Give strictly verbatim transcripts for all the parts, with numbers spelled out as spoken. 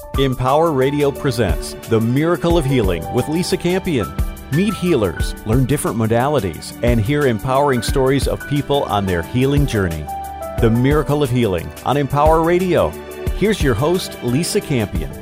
Empower Radio presents The Miracle of Healing with Lisa Campion. Meet healers, learn different modalities, and hear empowering stories of people on their healing journey. The Miracle of Healing on Empower Radio. Here's your host, Lisa Campion.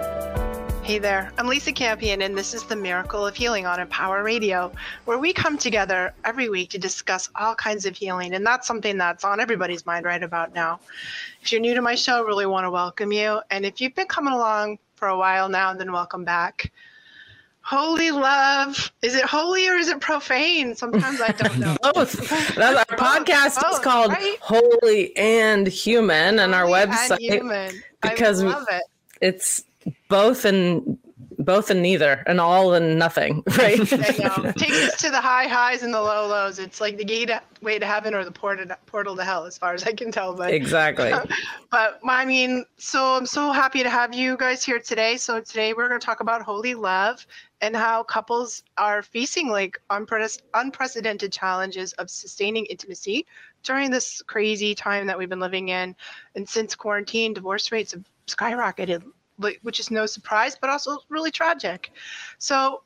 Hey there, I'm Lisa Campion, and this is The Miracle of Healing on Empower Radio, where we come together every week to discuss all kinds of healing, and that's something that's on everybody's mind right about now. If you're new to my show, I really want to welcome you, and if you've been coming along for a while now, then welcome back. Holy love. Is it holy or is it profane? Sometimes I don't know. Both. That's our podcast Both, is called right? Holy and Human, and our Holy website and human. because I love it. It's both and both and neither, and all and nothing, right? I know. It takes us to the high highs and the low lows. It's like the gate way to heaven or the portal portal to hell, as far as I can tell. But Exactly. but I mean, so I'm so happy to have you guys here today. So today we're going to talk about holy love and how couples are facing like unpre- unprecedented challenges of sustaining intimacy during this crazy time that we've been living in. And since quarantine, divorce rates have skyrocketed, which is no surprise, but also really tragic. So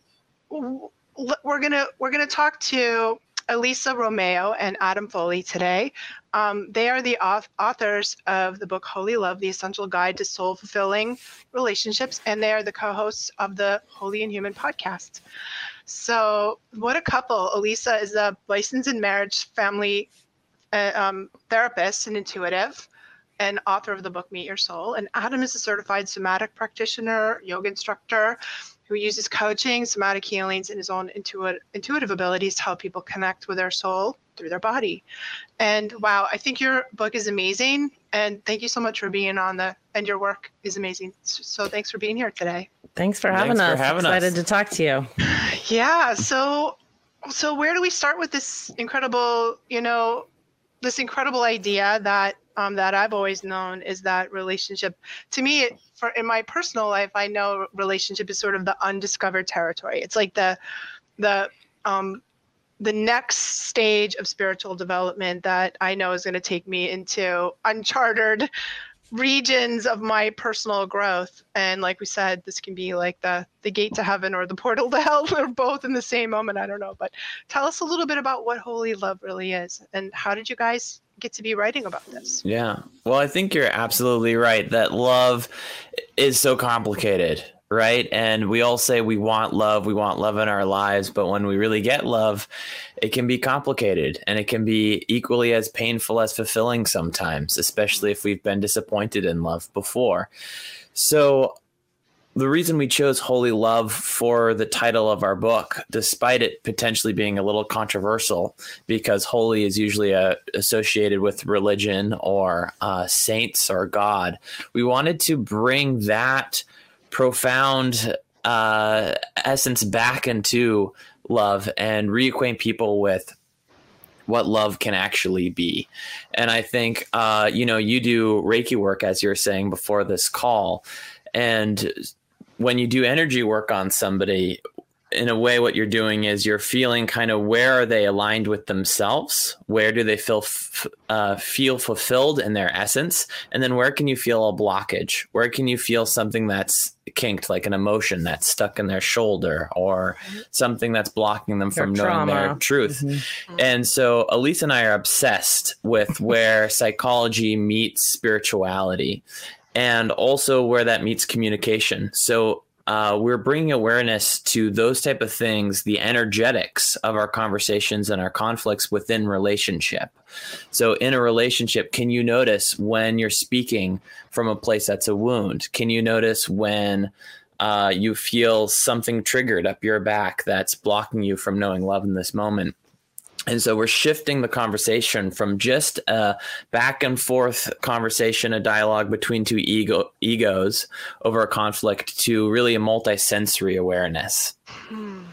we're gonna we're gonna talk to Elisa Romeo and Adam Foley today. Um, they are the authors of the book Holy Love: The Essential Guide to Soul-Fulfilling Relationships, and they are the co-hosts of the Holy and Human podcast. So what a couple. Elisa is a licensed in marriage, family uh, um, therapist and intuitive, and author of the book Meet Your Soul. And Adam is a certified somatic practitioner, yoga instructor, who uses coaching, somatic healings, and his own intuitive, intuitive abilities to help people connect with their soul through their body. And wow, I think your book is amazing. And thank you so much for being on the, and your work is amazing. So thanks for being here today. Thanks for having Thanks us. For having Excited us. to talk to you. Yeah. So, so where do we start with this incredible, you know, this incredible idea that Um, that I've always known is that relationship, to me, it, for in my personal life, I know relationship is sort of the undiscovered territory. It's like the the um, the next stage of spiritual development that I know is going to take me into uncharted regions of my personal growth. And like we said, this can be like the the gate to heaven or the portal to hell, or both in the same moment. I don't know. But tell us a little bit about what holy love really is, and how did you guys get to be writing about this? Yeah. Well, I think you're absolutely right that love is so complicated, right? And we all say we want love, we want love in our lives, but when we really get love, it can be complicated, and it can be equally as painful as fulfilling sometimes, especially if we've been disappointed in love before. So the reason we chose Holy Love for the title of our book, despite it potentially being a little controversial, because holy is usually uh, associated with religion or uh, saints or God, we wanted to bring that profound uh, essence back into love and reacquaint people with what love can actually be. And I think, uh, you know, you do Reiki work, as you were saying before this call, and when you do energy work on somebody, in a way, what you're doing is you're feeling kind of where are they aligned with themselves? Where do they feel f- uh, feel fulfilled in their essence? And then where can you feel a blockage? Where can you feel something that's kinked, like an emotion that's stuck in their shoulder, or something that's blocking them from Their knowing trauma. their truth? Mm-hmm. And so Elisa and I are obsessed with where psychology meets spirituality, and also where that meets communication. So uh, we're bringing awareness to those type of things, the energetics of our conversations and our conflicts within relationship. So in a relationship, can you notice when you're speaking from a place that's a wound? Can you notice when uh, you feel something triggered up your back that's blocking you from knowing love in this moment? And so we're shifting the conversation from just a back and forth conversation, a dialogue between two ego, egos over a conflict, to really a multi-sensory awareness. Hmm.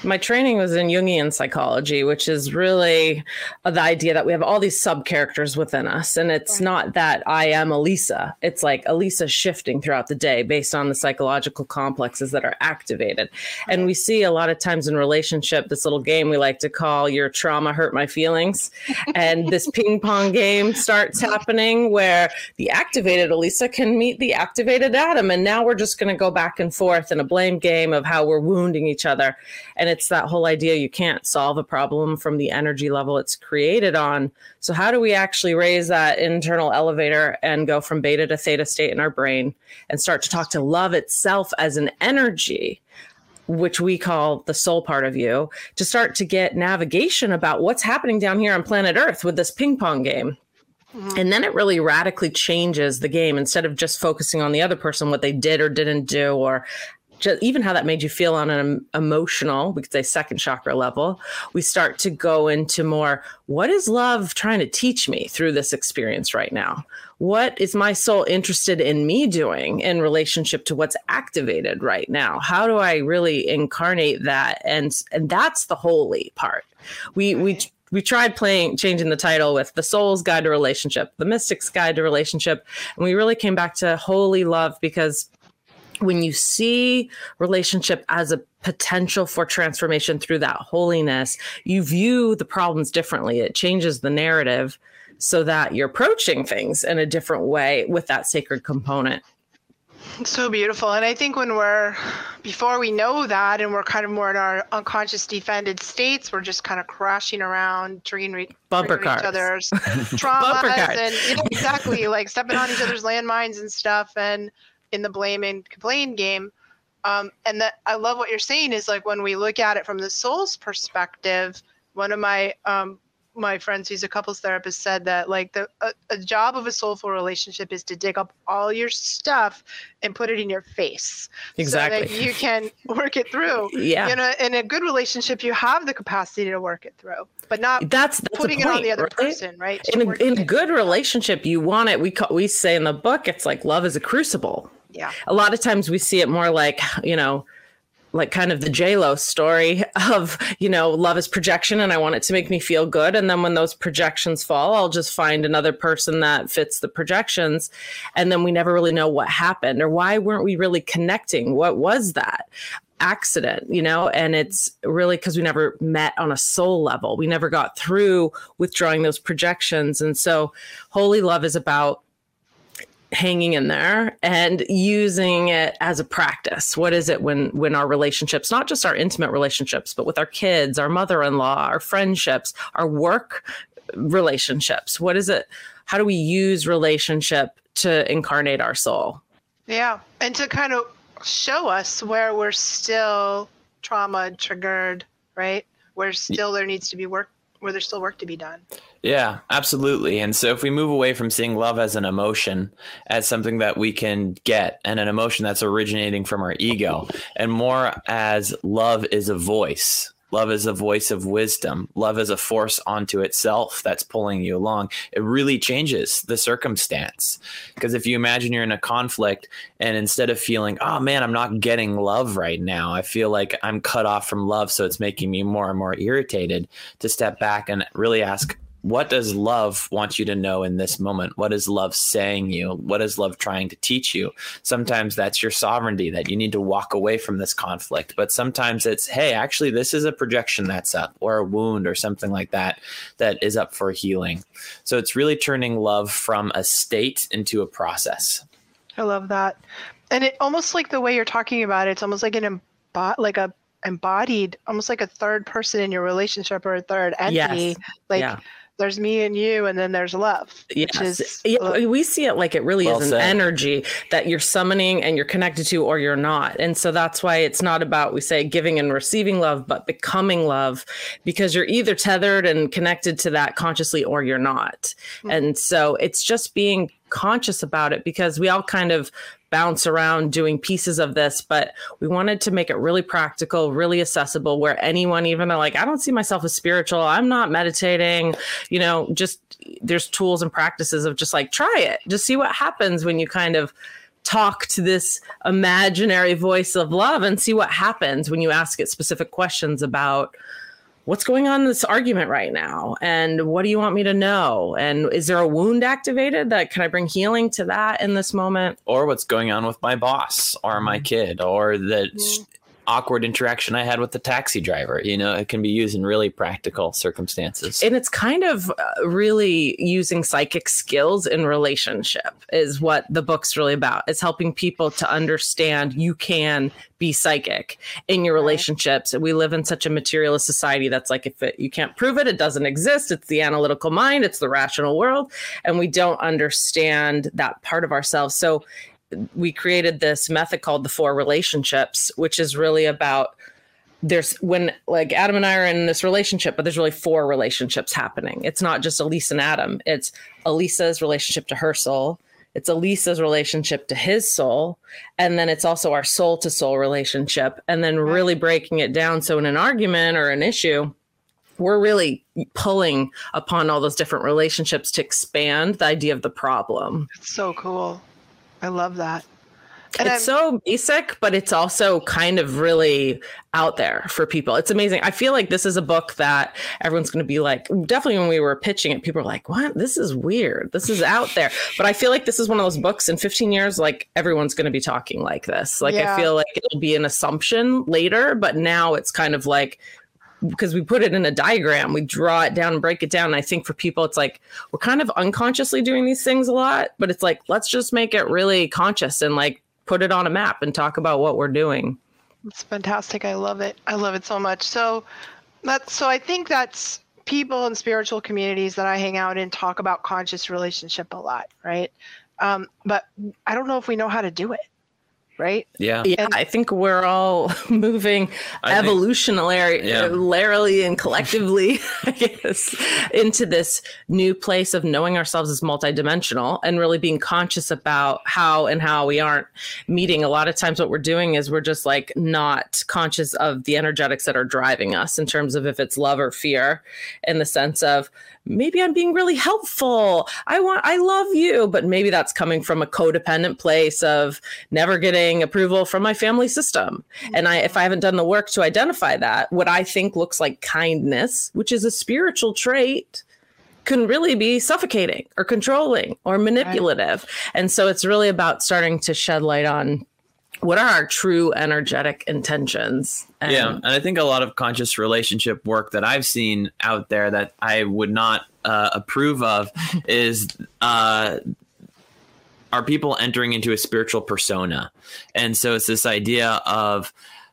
My training was in Jungian psychology, which is really the idea that we have all these sub characters within us. And it's not that I am Elisa. It's like Elisa shifting throughout the day based on the psychological complexes that are activated. And we see a lot of times in relationship, this little game we like to call Your Trauma Hurt My Feelings. And this ping pong game starts happening where the activated Elisa can meet the activated Adam. And now we're just going to go back and forth in a blame game of how we're wounding each other. And it's that whole idea you can't solve a problem from the energy level it's created on. So how do we actually raise that internal elevator and go from beta to theta state in our brain and start to talk to love itself as an energy, which we call the soul part of you, to start to get navigation about what's happening down here on planet Earth with this ping pong game. Mm-hmm. And then it really radically changes the game. Instead of just focusing on the other person, what they did or didn't do, or just even how that made you feel on an emotional, we could say second chakra level, we start to go into more, what is love trying to teach me through this experience right now? What is my soul interested in me doing in relationship to what's activated right now? How do I really incarnate that? And and that's the holy part. We we we tried playing, changing the title with The Soul's Guide to Relationship, The Mystic's Guide to Relationship. And we really came back to holy love, because when you see relationship as a potential for transformation through that holiness, you view the problems differently. It changes the narrative so that you're approaching things in a different way with that sacred component. It's so beautiful. And I think when we're, before we know that, and we're kind of more in our unconscious defended states, we're just kind of crashing around, triggering, bumper triggering cars. each other's traumas and you know, exactly like stepping on each other's landmines and stuff. And in the blame and complain game. Um, and that I love what you're saying is like, when we look at it from the soul's perspective, one of my, um, my friends who's a couples therapist said that like the, a, a job of a soulful relationship is to dig up all your stuff and put it in your face. Exactly. So that you can work it through. Yeah. You know, in a good relationship, you have the capacity to work it through, but not that's, that's putting point, it on the other right? person, right? In a, in a good relationship, you want it. We call, we say in the book, it's like love is a crucible. Yeah. A lot of times we see it more like, you know, like kind of the J-Lo story of, you know, love is projection and I want it to make me feel good. And then when those projections fall, I'll just find another person that fits the projections. And then we never really know what happened or why weren't we really connecting? What was that accident, you know? And it's really because we never met on a soul level. We never got through withdrawing those projections. And so holy love is about hanging in there and using it as a practice. What is it when when our relationships, not just our intimate relationships, but with our kids, our mother-in-law, our friendships, our work relationships, what is it? How do we use relationship to incarnate our soul? Yeah. And to kind of show us where we're still trauma triggered, right? Where still there needs to be work, where there's still work to be done. Yeah, absolutely. And so if we move away from seeing love as an emotion, as something that we can get, and an emotion that's originating from our ego, and more as love is a voice, love is a voice of wisdom, love is a force onto itself that's pulling you along, it really changes the circumstance. Because if you imagine you're in a conflict and instead of feeling, oh man, I'm not getting love right now, I feel like I'm cut off from love, so it's making me more and more irritated, to step back and really ask, what does love want you to know in this moment? What is love saying you? What is love trying to teach you? Sometimes that's your sovereignty, that you need to walk away from this conflict. But sometimes it's, hey, actually, this is a projection that's up, or a wound or something like that, that is up for healing. So it's really turning love from a state into a process. I love that. And it almost like the way you're talking about it, it's almost like an embo- like a embodied, almost like a third person in your relationship, or a third entity. Yes. Like, yeah. There's me and you, and then there's love. Yes. Which is, yeah, we see it like it really well is an said. energy that you're summoning and you're connected to, or you're not. And so that's why it's not about, we say, giving and receiving love, but becoming love, because you're either tethered and connected to that consciously or you're not. Mm-hmm. And so it's just being conscious about it, because we all kind of bounce around doing pieces of this, but we wanted to make it really practical, really accessible, where anyone, even though like, I don't see myself as spiritual, I'm not meditating, you know, just there's tools and practices of just like, try it, just see what happens when you kind of talk to this imaginary voice of love and see what happens when you ask it specific questions about what's going on in this argument right now? And what do you want me to know? And is there a wound activated that can I bring healing to that in this moment? Or what's going on with my boss or my kid or the mm. awkward interaction I had with the taxi driver. You know, it can be used in really practical circumstances. And it's kind of really using psychic skills in relationship is what the book's really about. It's helping people to understand you can be psychic in your relationships. And we live in such a materialist society that's like, if it, you can't prove it, it doesn't exist. It's the analytical mind. It's the rational world. And we don't understand that part of ourselves. So we created this method called the four relationships, which is really about there's when like Adam and I are in this relationship, but there's really four relationships happening. It's not just Elisa and Adam. It's Elisa's relationship to her soul. It's Elisa's relationship to his soul. And then it's also our soul to soul relationship. And then really breaking it down. So in an argument or an issue, we're really pulling upon all those different relationships to expand the idea of the problem. It's so cool. I love that. And it's I'm, so basic, but it's also kind of really out there for people. It's amazing. I feel like this is a book that everyone's going to be like, definitely when we were pitching it, people were like, what? This is weird. This is out there. But I feel like this is one of those books in fifteen years, like everyone's going to be talking like this. Like, yeah. I feel like it'll be an assumption later, but now it's kind of like, because we put it in a diagram, we draw it down and break it down. And I think for people, it's like, we're kind of unconsciously doing these things a lot, but it's like, let's just make it really conscious and like put it on a map and talk about what we're doing. It's fantastic. I love it. I love it so much. So that's, so I think that's people in spiritual communities that I hang out in talk about conscious relationship a lot. Right. Um, but I don't know if we know how to do it. Right. Yeah. Yeah. I think we're all moving I evolutionarily think, yeah. and collectively, I guess, into this new place of knowing ourselves as multidimensional and really being conscious about how and how we aren't meeting. A lot of times what we're doing is we're just like not conscious of the energetics that are driving us in terms of if it's love or fear, in the sense of maybe I'm being really helpful. I want, I love you, but maybe that's coming from a codependent place of never getting approval from my family system. And I, if I haven't done the work to identify that, what I think looks like kindness, which is a spiritual trait, can really be suffocating or controlling or manipulative. Right. And so it's really about starting to shed light on what are our true energetic intentions? And yeah. And I think a lot of conscious relationship work that I've seen out there that I would not uh, approve of is uh, are people entering into a spiritual persona. And so it's this idea of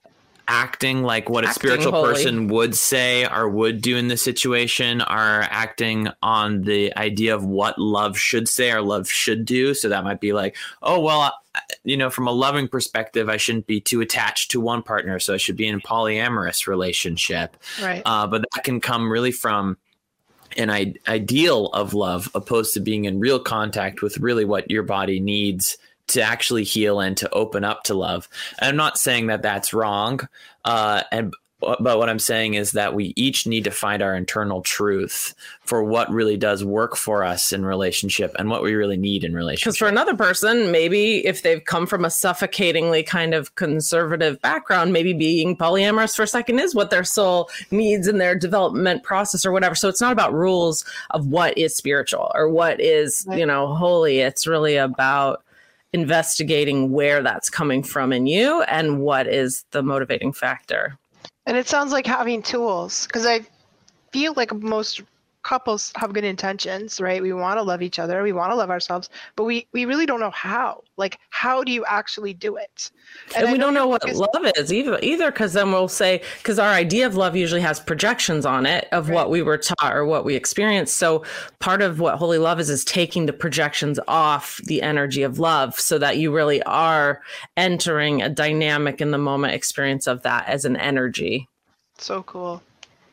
acting like what a acting spiritual holy. person would say or would do in this situation, are acting on the idea of what love should say or love should do. So that might be like, oh, well, you know, from a loving perspective, I shouldn't be too attached to one partner, so I should be in a polyamorous relationship. Right. Uh, but that can come really from an I- ideal of love, opposed to being in real contact with really what your body needs to actually heal and to open up to love. And I'm not saying that that's wrong. Uh, and but what I'm saying is that we each need to find our internal truth for what really does work for us in relationship and what we really need in relationship. Because for another person, maybe if they've come from a suffocatingly kind of conservative background, maybe being polyamorous for a second is what their soul needs in their development process or whatever. So it's not about rules of what is spiritual or what is, right. you know, holy. It's really about investigating where that's coming from in you and what is the motivating factor. And it sounds like having tools, because I feel like most couples have good intentions, right? We want to love each other. We want to love ourselves, but we, we really don't know how. Like, how do you actually do it? And, and we don't know what love is either, either, because then we'll say, because our idea of love usually has projections on it of right. what we were taught or what we experienced. So part of what holy love is, is taking the projections off the energy of love so that you really are entering a dynamic in the moment experience of that as an energy. So cool.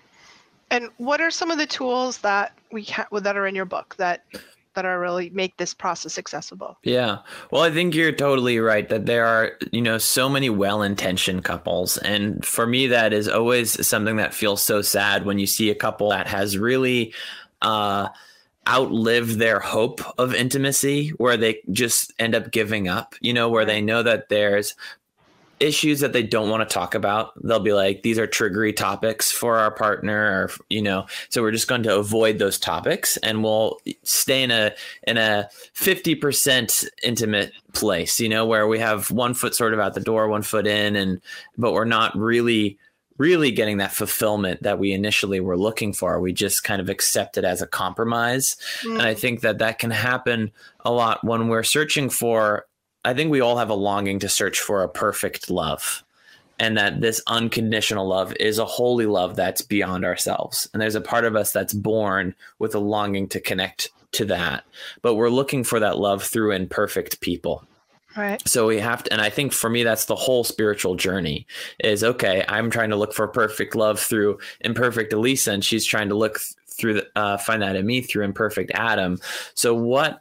And what are some of the tools that we ha- that are in your book that that are really make this process accessible? Yeah. Well, I think you're totally right that there are, you know, so many well-intentioned couples. And for me, that is always something that feels so sad when you see a couple that has really uh, outlive their hope of intimacy, where they just end up giving up, you know, where they know that there's issues that they don't want to talk about. They'll be like, these are triggery topics for our partner, or, you know, so we're just going to avoid those topics, and we'll stay in a, in a fifty percent intimate place, you know, where we have one foot sort of out the door, one foot in, and, but we're not really, really getting that fulfillment that we initially were looking for. We just kind of accept it as a compromise. Mm. And I think that that can happen a lot when we're searching for, I think we all have a longing to search for a perfect love, and that this unconditional love is a holy love that's beyond ourselves. And there's a part of us that's born with a longing to connect to that, but we're looking for that love through imperfect people. Right. So we have to, and I think for me, that's the whole spiritual journey is, okay, I'm trying to look for perfect love through imperfect Elisa, and she's trying to look through, the, uh, find that in me through imperfect Adam. So what,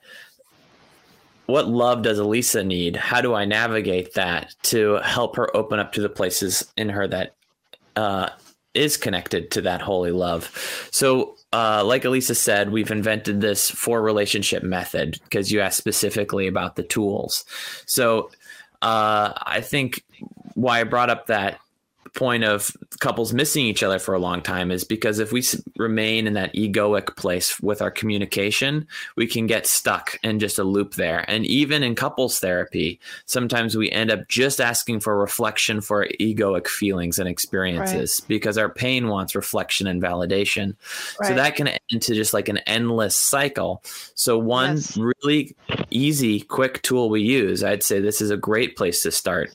What love does Elisa need? How do I navigate that to help her open up to the places in her that uh, is connected to that holy love? So uh, like Elisa said, we've invented this four relationship method, because you asked specifically about the tools. So uh, I think why I brought up that point of couples missing each other for a long time is because if we remain in that egoic place with our communication, we can get stuck in just a loop there. And even in couples therapy, sometimes we end up just asking for reflection for egoic feelings and experiences, right, because our pain wants reflection and validation. Right. So that can end into just like an endless cycle. So one yes. really easy, quick tool we use, I'd say this is a great place to start,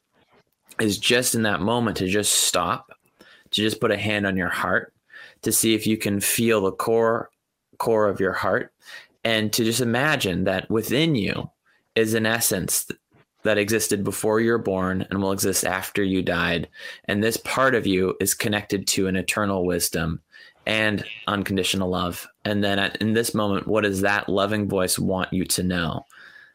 is just in that moment to just stop, to just put a hand on your heart, to see if you can feel the core core of your heart, and to just imagine that within you is an essence th- that existed before you were born and will exist after you died. And this part of you is connected to an eternal wisdom and unconditional love. And then at, in this moment, what does that loving voice want you to know?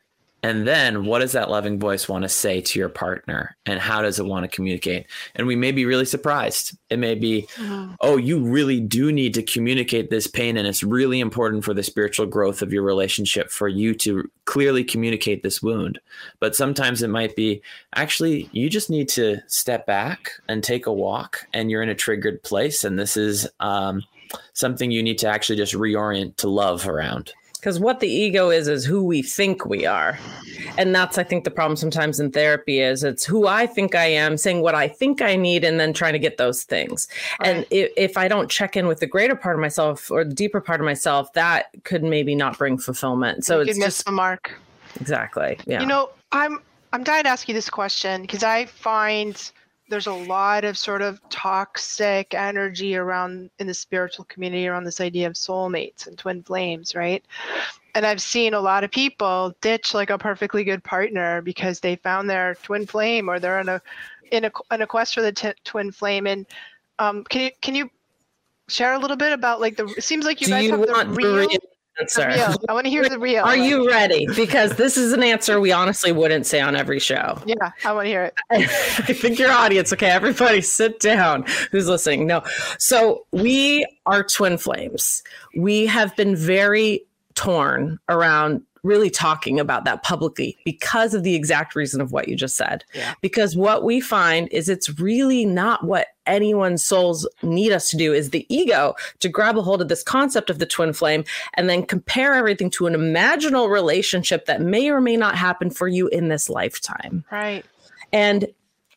And then what does that loving voice want to say to your partner, and how does it want to communicate? And we may be really surprised. It may be, mm-hmm. oh, you really do need to communicate this pain, and it's really important for the spiritual growth of your relationship for you to clearly communicate this wound. But sometimes it might be, actually, you just need to step back and take a walk, and you're in a triggered place. And this is um, something you need to actually just reorient to love around. Because what the ego is, is who we think we are. And that's, I think, the problem sometimes in therapy is it's who I think I am, saying what I think I need, and then trying to get those things. Right. And if, if I don't check in with the greater part of myself or the deeper part of myself, that could maybe not bring fulfillment. So you it's miss just the mark. Exactly. Yeah. You know, I'm I'm dying to ask you this question, because I find there's a lot of sort of toxic energy around in the spiritual community around this idea of soulmates and twin flames, right? And I've seen a lot of people ditch like a perfectly good partner because they found their twin flame, or they're in a in a, in a quest for the t- twin flame. And um, can you can you share a little bit about like the? It seems like you Do guys you have the want real. the answer? The real. I want to hear the real. Are you ready? Because this is an answer we honestly wouldn't say on every show. Yeah, I want to hear it. I think your audience, okay, everybody sit down who's listening. No. So we are twin flames. We have been very torn around really talking about that publicly because of the exact reason of what you just said. Yeah. Because what we find is it's really not what anyone's souls need us to do, is the ego to grab a hold of this concept of the twin flame and then compare everything to an imaginal relationship that may or may not happen for you in this lifetime. Right. And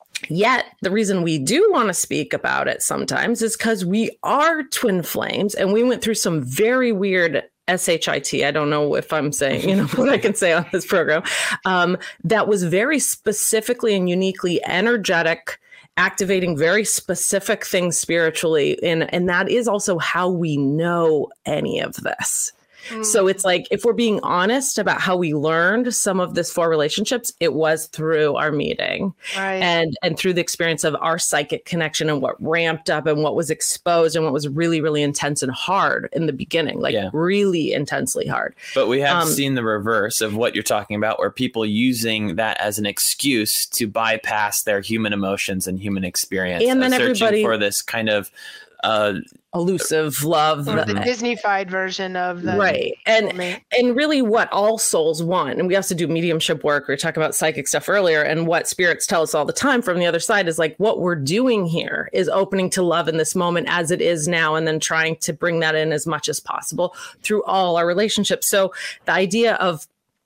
yet the reason we do want to speak about it sometimes is because we are twin flames, and we went through some very weird S H I T, I don't know if I'm saying, you know, what I can say on this program, um, that was very specifically and uniquely energetic, activating very specific things spiritually. And, and that is also how we know any of this. Mm. So it's like, if we're being honest about how we learned some of this four relationships, it was through our meeting, right, and and through the experience of our psychic connection and what ramped up and what was exposed and what was really, really intense and hard in the beginning, like yeah. really intensely hard. But we have um, seen the reverse of what you're talking about, where people using that as an excuse to bypass their human emotions and human experience, and then searching everybody for this kind of uh, elusive love, or the the, Disney-fied version of the right. And soulmate. and really what all souls want, and we also do mediumship work, we talked about psychic stuff earlier, and what spirits tell us all the time from the other side is like, what we're doing here is opening to love in this moment as it is now, and then trying to bring that in as much as possible through all our relationships. So the idea of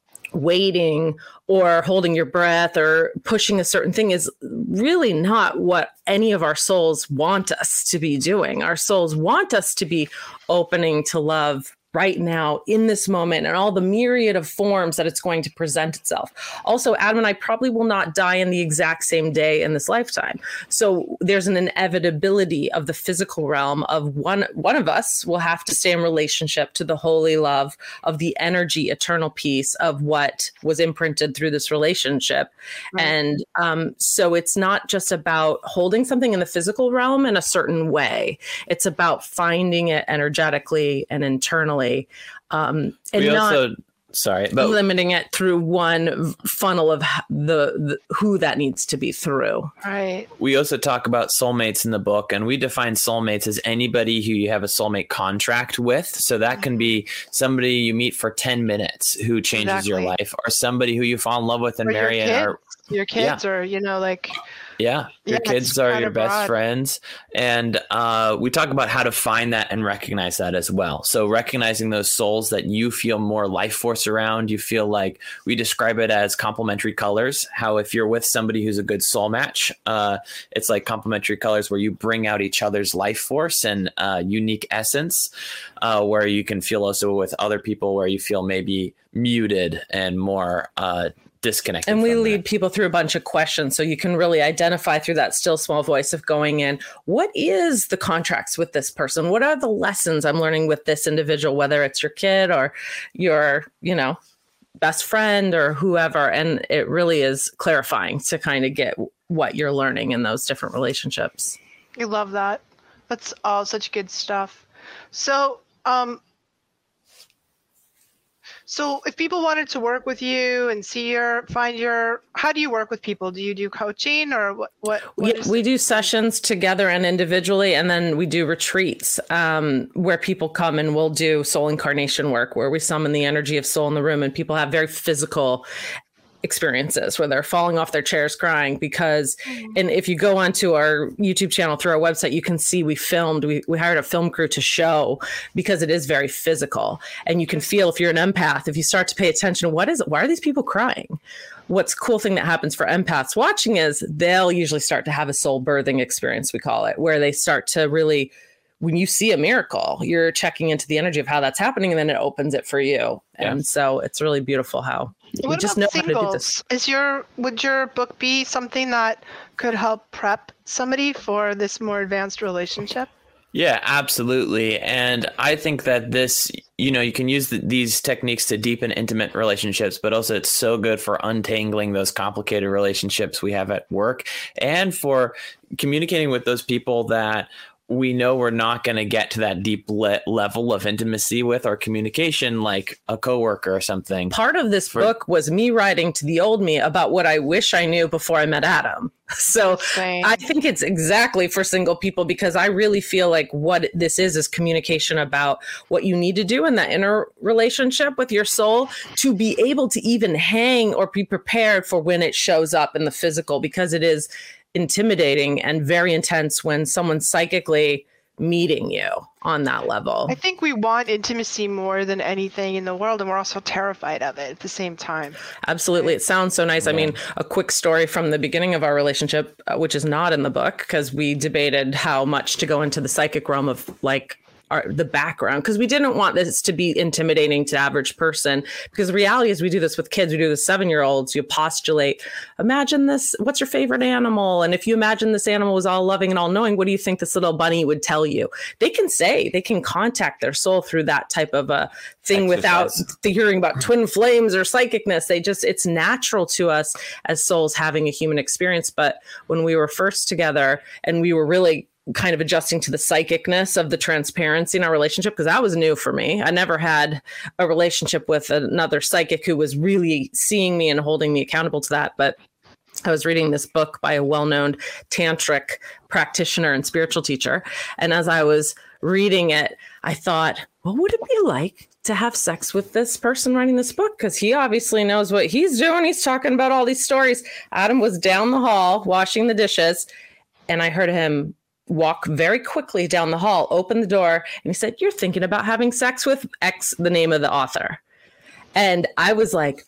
waiting or holding your breath or pushing a certain thing is really not what any of our souls want us to be doing. Our souls want us to be opening to love right now in this moment and all the myriad of forms that it's going to present itself. Also, Adam and I probably will not die in the exact same day in this lifetime. So there's an inevitability of the physical realm of one, one of us will have to stay in relationship to the holy love of the energy, eternal peace of what was imprinted through this relationship. Right. And um, so it's not just about holding something in the physical realm in a certain way. It's about finding it energetically and internally. Um, and we not also, sorry, but limiting it through one funnel of the, the who that needs to be through. Right. We also talk about soulmates in the book, and we define soulmates as anybody who you have a soulmate contract with. So that can be somebody you meet for ten minutes who changes exactly. your life, or somebody who you fall in love with and or marry. Your kids, and are, your kids yeah. or, you know, like... Yeah, your yeah, kids are your best broad. friends. And uh, we talk about how to find that and recognize that as well. So recognizing those souls that you feel more life force around, you feel like we describe it as complementary colors. How if you're with somebody who's a good soul match, uh, it's like complementary colors where you bring out each other's life force and uh, unique essence, uh, where you can feel also with other people where you feel maybe muted and more uh disconnected. And we from lead that. people through a bunch of questions so you can really identify through that still small voice of going in, what is the contracts with this person? What are the lessons I'm learning with this individual, whether it's your kid or your, you know, best friend or whoever. And it really is clarifying to kind of get what you're learning in those different relationships. I love that. That's all such good stuff. So, um, So if people wanted to work with you and see your, find your, how do you work with people? Do you do coaching or what? what, what yeah, we do sessions together and individually, and then we do retreats um, where people come and we'll do soul incarnation work where we summon the energy of soul in the room, and people have very physical experiences where they're falling off their chairs crying because, and if you go onto our YouTube channel through our website, you can see we filmed, we, we hired a film crew to show because it is very physical, and you can feel if you're an empath, if you start to pay attention, what is it? Why are these people crying? What's cool thing that happens for empaths watching is they'll usually start to have a soul birthing experience, we call it, where they start to really, when you see a miracle, you're checking into the energy of how that's happening, and then it opens it for you. Yeah. And so it's really beautiful how what you just about know singles? how to do this. Is your, would your book be something that could help prep somebody for this more advanced relationship? Yeah, absolutely. And I think that this, you know, you can use the, these techniques to deepen intimate relationships, but also it's so good for untangling those complicated relationships we have at work and for communicating with those people that we know we're not going to get to that deep le- level of intimacy with or communication like a coworker or something. Part of this For- book was me writing to the old me about what I wish I knew before I met Adam. So Same. I think it's exactly for single people because I really feel like what this is is communication about what you need to do in that inner relationship with your soul to be able to even hang or be prepared for when it shows up in the physical, because it is intimidating and very intense when someone's psychically meeting you on that level. I think we want intimacy more than anything in the world, and we're also terrified of it at the same time. Absolutely. It sounds so nice. Yeah. I mean, a quick story from the beginning of our relationship, uh, which is not in the book because we debated how much to go into the psychic realm of like Our, the background, because we didn't want this to be intimidating to the average person, because the reality is we do this with kids, we do this seven year olds, you postulate, imagine this, what's your favorite animal? And if you imagine this animal was all loving and all knowing, what do you think this little bunny would tell you? They can say, they can contact their soul through that type of a thing Exercise. Without hearing about twin flames or psychicness. They just, it's natural to us as souls having a human experience. But when we were first together and we were really kind of adjusting to the psychicness of the transparency in our relationship, because that was new for me. I never had a relationship with another psychic who was really seeing me and holding me accountable to that. But I was reading this book by a well-known tantric practitioner and spiritual teacher. And as I was reading it, I thought, what would it be like to have sex with this person writing this book? Because he obviously knows what he's doing. He's talking about all these stories. Adam was down the hall washing the dishes, and I heard him walk very quickly down the hall, open the door, and he said, "You're thinking about having sex with X," the name of the author. And I was like,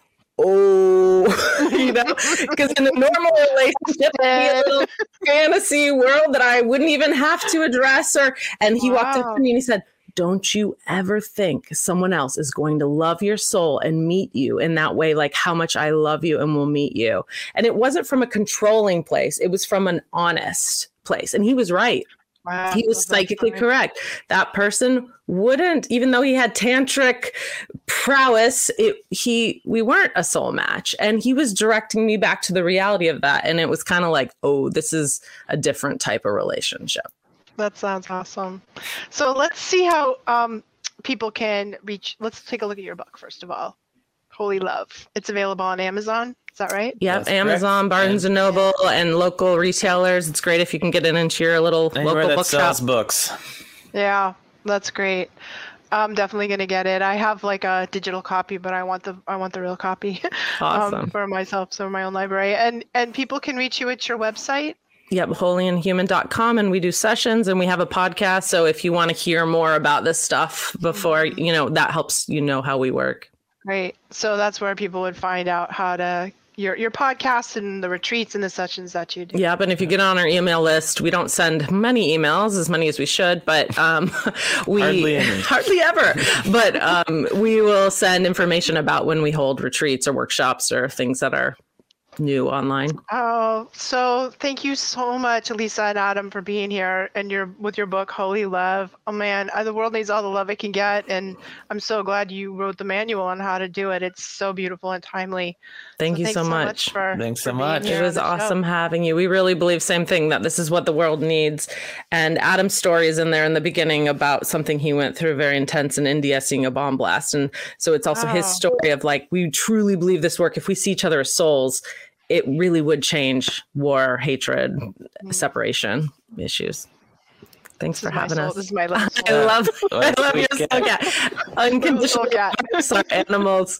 oh, you know, because in a normal relationship, it'd be a little fantasy world that I wouldn't even have to address. Or, and he wow. walked up to me and he said, "Don't you ever think someone else is going to love your soul and meet you in that way, like how much I love you and will meet you." And it wasn't from a controlling place. It was from an honest place. And he was right. Wow, he was psychically correct. That person wouldn't, even though he had tantric prowess, it, he we weren't a soul match. And he was directing me back to the reality of that. And it was kind of like, oh, this is a different type of relationship. That sounds awesome. So let's see how um, people can reach. Let's take a look at your book, first of all. Holy Love. It's available on Amazon. Is that right? Yep. That's Amazon, correct. Barnes and Noble, and local retailers. It's great if you can get it into your little Anywhere local that bookshop. sells books. Yeah, that's great. I'm definitely gonna get it. I have like a digital copy, but I want the I want the real copy. Awesome. um, for myself, so my own library. And and people can reach you at your website. Yep, holy and human dot com, and we do sessions and we have a podcast. So if you want to hear more about this stuff before, you know, that helps you know how we work. Great. So that's where people would find out how to your your podcast and the retreats and the sessions that you do. Yep, and if you get on our email list, we don't send many emails, as many as we should, but um, we hardly, hardly ever. But um, we will send information about when we hold retreats or workshops or things that are new online. Oh, so thank you so much, Elisa and Adam, for being here and your with your book, Holy Love. Oh man, the world needs all the love it can get, and I'm so glad you wrote the manual on how to do it. It's so beautiful and timely. Thank so you so, so much. much for, thanks for so much. It was awesome show. having you. We really believe same thing, that this is what the world needs. And Adam's story is in there in the beginning about something he went through very intense in India, seeing a bomb blast. And so it's also wow. his story of like, we truly believe this work. If we see each other as souls, it really would change war, hatred, mm-hmm. separation issues. Thanks this for having soul. us. This is my love. I love, I love your soul cat. Unconditional cat. Sorry, animals.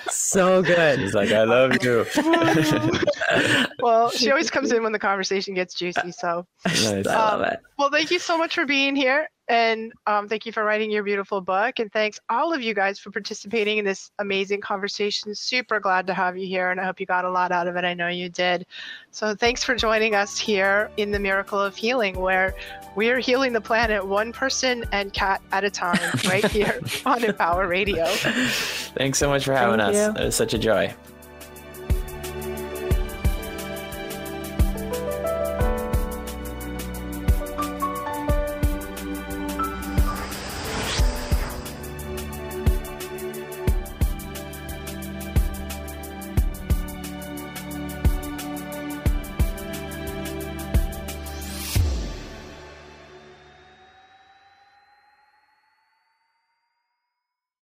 So good. He's like, I love you. Well, she always comes in when the conversation gets juicy. So nice. I love it. Well, thank you so much for being here. And um, thank you for writing your beautiful book. And thanks all of you guys for participating in this amazing conversation. Super glad to have you here. And I hope you got a lot out of it. I know you did. So thanks for joining us here in the Miracle of Healing, where we are healing the planet one person and cat at a time right here on Empower Radio. Thanks so much for having Thank us. you. It was such a joy.